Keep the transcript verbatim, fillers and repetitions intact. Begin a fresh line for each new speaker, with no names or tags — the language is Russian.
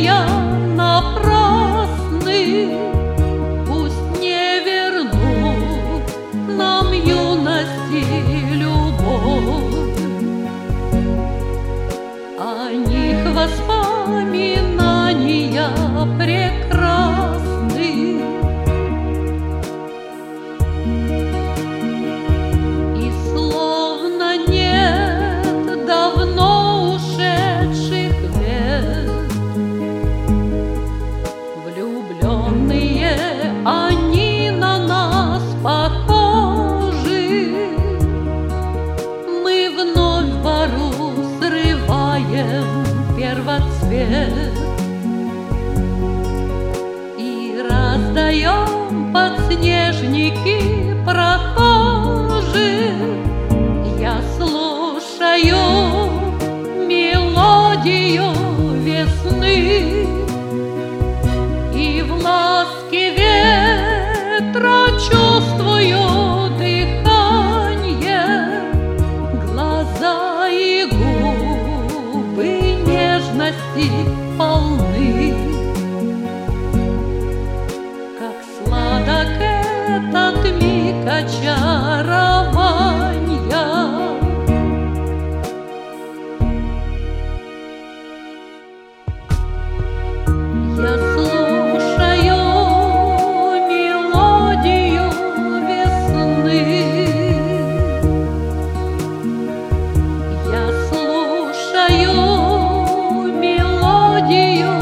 старания напрасны, пусть не вернут нам юности любовь. О них воспоминания прекрасны, и словно нет давно ушедших лет. Влюбленные они на нас похожи, мы вновь в бору срываем первоцвет и раздаем подснежники прохожим. Я слушаю мелодию весны, и в ласке ветра чувствую дыханье, глаза и губы нежности полны. Как сладок этот миг очарования, я слушаю мелодию весны, я слушаю мелодию